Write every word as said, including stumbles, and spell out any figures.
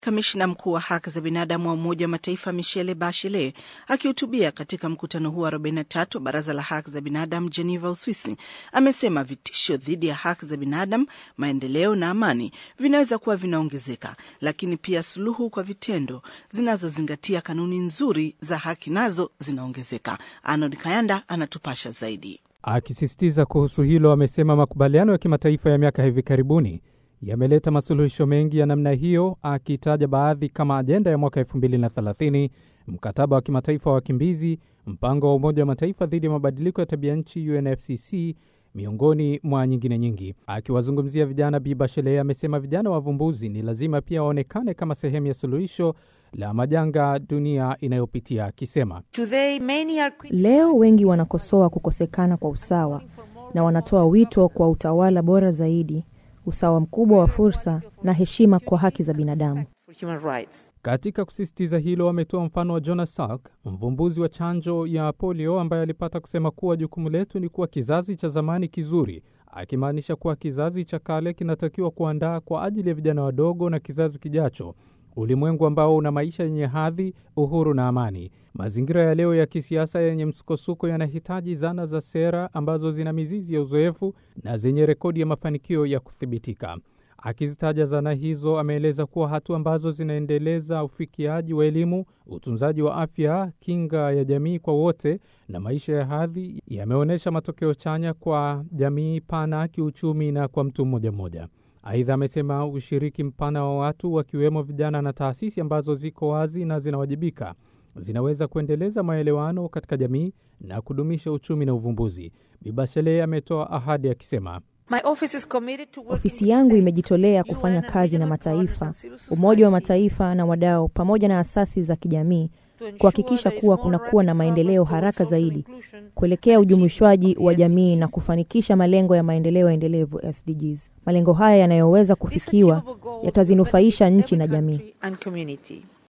Kamishna mkuu wa haki za binadamu wa Umoja wa Mataifa Michelle Bachelet akihutubia katika mkutano huu wa arobaini na tatu wa Baraza la Haki za Binadamu Geneva, Uswisi, amesema vitisho dhidi ya haki za binadamu, maendeleo na amani vinaweza kuwa vinaongezeka, lakini pia suluhu kwa vitendo zinazozingatia kanuni nzuri za haki nazo zinaongezeka. Arnold Kayanda anatupasha zaidi. Akisisitiza kuhusu hilo, amesema makubaliano ya kimataifa ya miaka hivi karibuni yameleta masuluhisho mengi ya namna hiyo, akitaja baadhi kama ajenda ya mwaka elfu mbili na thelathini, mkataba wa kimataifa wa wakimbizi, mpango wa Umoja wa Mataifa dhidi ya mabadiliko ya tabia nchi U N F C C, miongoni mwa nyingine nyingi. Akiwazungumzia vijana, Bi Bachelet amesema vijana wavumbuzi ni lazima pia waonekane kama sehemu ya suluhisho la majanga dunia inayopitia, akisema leo wengi wanakosoa kukosekana kwa usawa na wanatoa wito kwa utawala bora zaidi, usawa mkubwa wa fursa na heshima kwa haki za binadamu. Katika kusisitiza hilo, wametoa mfano wa Jonas Salk, mvumbuzi wa chanjo ya polio, ambaye alipata kusema kuwa jukumu letu ni kuwa kizazi cha zamani kizuri, akimaanisha kuwa kizazi cha kale kinatakiwa kuandaa kwa ajili ya vijana wadogo na kizazi kijacho ulimwengu ambao una maisha yenye hadhi, uhuru na amani. Mazingira ya leo ya kisiasa yenye msukosuko yanahitaji zana za sera ambazo zina mizizi ya uzoefu na zenye rekodi ya mafanikio ya kuthibitika. Akizitaja zana hizo, ameeleza kuwa hatua ambazo zinaendeleza ufikiaji wa elimu, utunzaji wa afya, kinga ya jamii kwa wote na maisha ya hadhi yameonyesha matokeo chanya kwa jamii pana, kiuchumi na kwa mtu mmoja mmoja. Aidha, amesema ushiriki mpana wa watu, wakiwemo vijana na taasisi ambazo ziko wazi na zinawajibika, zinaweza kuendeleza maelewano katika jamii na kudumisha uchumi na uvumbuzi. Bi Bachelet ametoa ahadi akisema, ofisi yangu imejitolea kufanya kazi na mataifa, Umoja wa Mataifa na wadau pamoja na asasi za kijamii kuhakikisha kuwa kunakuwa na maendeleo haraka zaidi kuelekea ujumuishwaji wa jamii na kufanikisha malengo ya maendeleo endelevu S D Gs. Malengo haya yanayoweza kufikiwa yatazinufaisha nchi na jamii.